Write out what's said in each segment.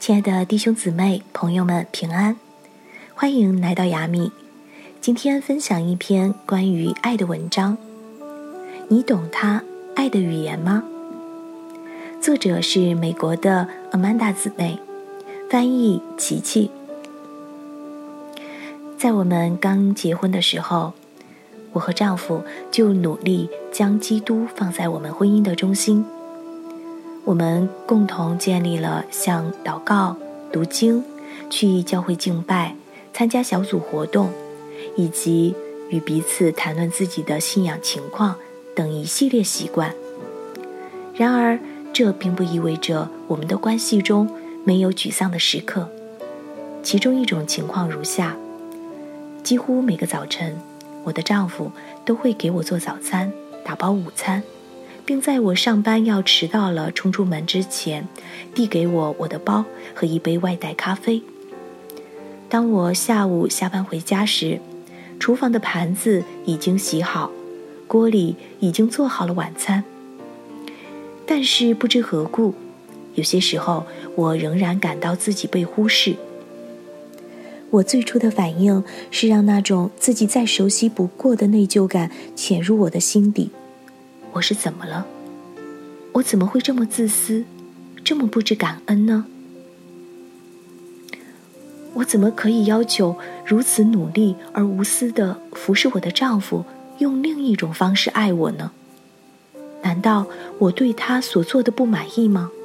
亲爱的弟兄姊妹朋友们平安，欢迎来到雅米。今天分享一篇关于爱的文章，你懂他爱的语言吗？作者是美国的 Amanda 姊妹，翻译琪琪。在我们刚结婚的时候，我和丈夫就努力将基督放在我们婚姻的中心。我们共同建立了像祷告、读经、去教会敬拜、参加小组活动，以及与彼此谈论自己的信仰情况等一系列习惯。然而，这并不意味着我们的关系中没有沮丧的时刻。其中一种情况如下：几乎每个早晨，我的丈夫都会给我做早餐、打包午餐，并在我上班要迟到了冲出门之前，递给我的包和一杯外带咖啡。当我下午下班回家时，厨房的盘子已经洗好，锅里已经做好了晚餐。但是不知何故，有些时候我仍然感到自己被忽视。我最初的反应是让那种自己再熟悉不过的内疚感潜入我的心底。我是怎么了？我怎么会这么自私，这么不知感恩呢？我怎么可以要求如此努力而无私地服侍我的丈夫，用另一种方式爱我呢？难道我对他所做的不满意吗？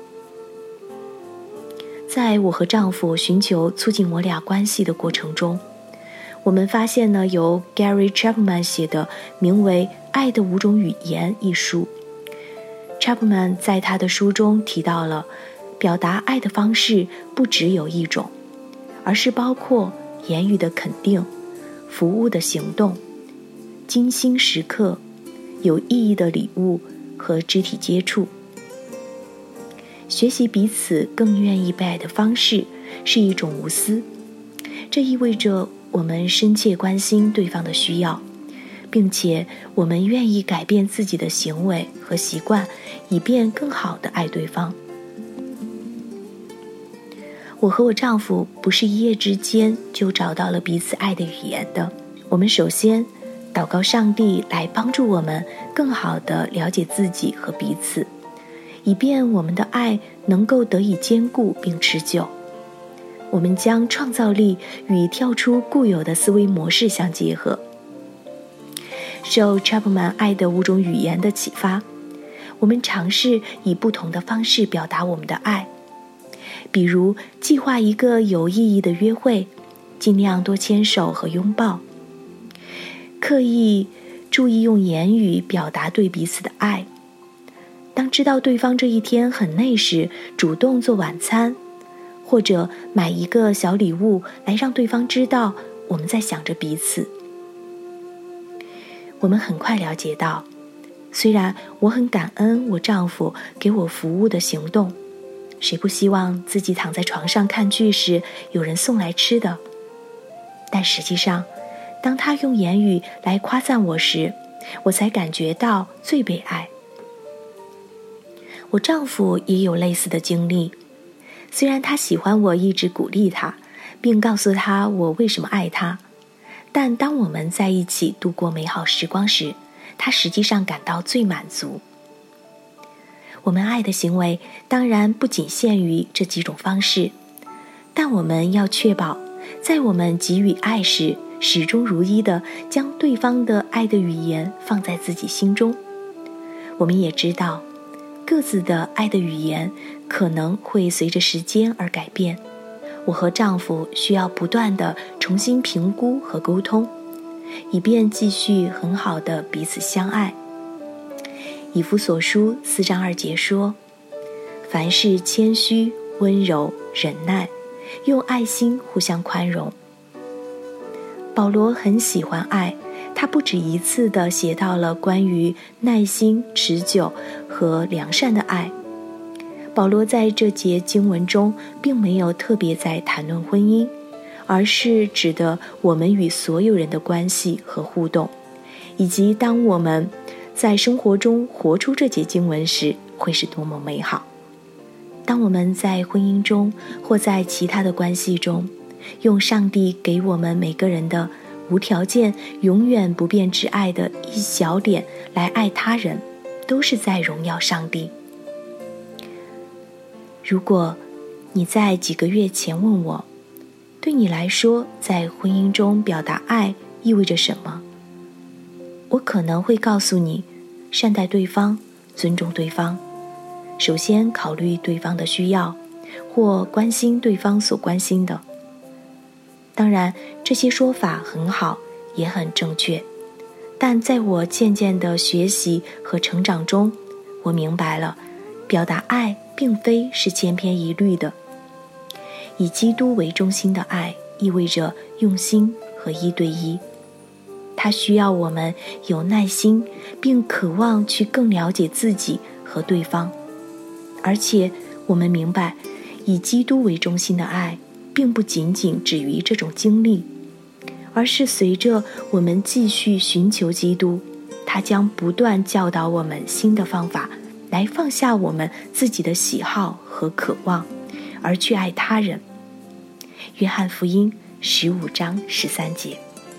在我和丈夫寻求促进我俩关系的过程中，我们发现了由 Gary Chapman 写的名为《爱的5种语言》一书。Chapman 在他的书中提到了，表达爱的方式不只有一种，而是包括言语的肯定、服务的行动、精心时刻、有意义的礼物和肢体接触。学习彼此更愿意被爱的方式是一种无私，这意味着我们深切关心对方的需要，并且我们愿意改变自己的行为和习惯，以便更好地爱对方。我和我丈夫不是一夜之间就找到了彼此爱的语言的。我们首先祷告上帝来帮助我们更好地了解自己和彼此，以便我们的爱能够得以坚固并持久。我们将创造力与跳出固有的思维模式相结合。受 Chapman 爱的5种语言的启发，我们尝试以不同的方式表达我们的爱，比如计划一个有意义的约会，尽量多牵手和拥抱，刻意注意用言语表达对彼此的爱。当知道对方这一天很累时，主动做晚餐，或者买一个小礼物来让对方知道我们在想着彼此。我们很快了解到，虽然我很感恩我丈夫给我服务的行动，谁不希望自己躺在床上看剧时有人送来吃的？但实际上，当他用言语来夸赞我时，我才感觉到最被爱。我丈夫也有类似的经历，虽然他喜欢我一直鼓励他，并告诉他我为什么爱他，但当我们在一起度过美好时光时，他实际上感到最满足。我们爱的行为当然不仅限于这几种方式，但我们要确保，在我们给予爱时，始终如一地将对方的爱的语言放在自己心中。我们也知道，各自的爱的语言可能会随着时间而改变。我和丈夫需要不断地重新评估和沟通，以便继续很好地彼此相爱。以弗所书4章2节说，凡事谦虚、温柔、忍耐，用爱心互相宽容。保罗很喜欢爱，他不止一次地写到了关于耐心、持久和良善的爱。保罗在这节经文中并没有特别在谈论婚姻，而是指的我们与所有人的关系和互动，以及当我们在生活中活出这节经文时会是多么美好。 当我们在婚姻中或在其他的关系中，用上帝给我们每个人的无条件、永远不变之爱的一小点来爱他人，都是在荣耀上帝。如果你在几个月前问我，对你来说，在婚姻中表达爱意味着什么？我可能会告诉你，善待对方，尊重对方，首先考虑对方的需要，或关心对方所关心的。当然，这些说法很好，也很正确，但在我渐渐的学习和成长中，我明白了，表达爱并非是千篇一律的。以基督为中心的爱意味着用心和一对一，它需要我们有耐心，并渴望去更了解自己和对方。而且我们明白，以基督为中心的爱并不仅仅止于这种经历，而是随着我们继续寻求基督，他将不断教导我们新的方法，来放下我们自己的喜好和渴望，而去爱他人。约翰福音15章13节。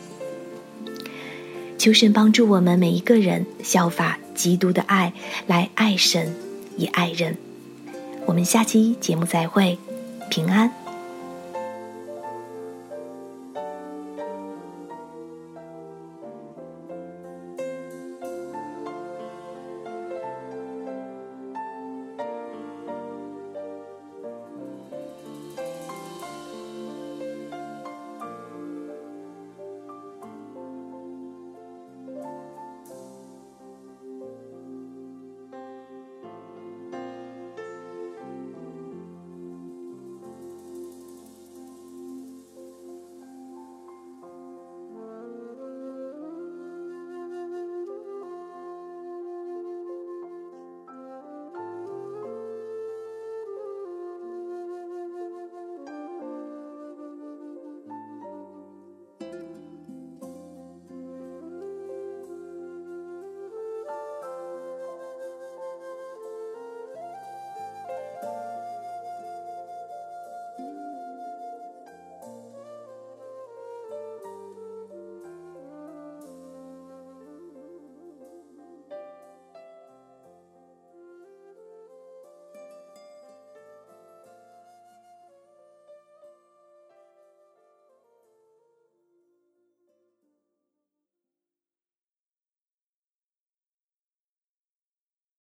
求神帮助我们每一个人效法基督的爱，来爱神也爱人。我们下期节目再会，平安。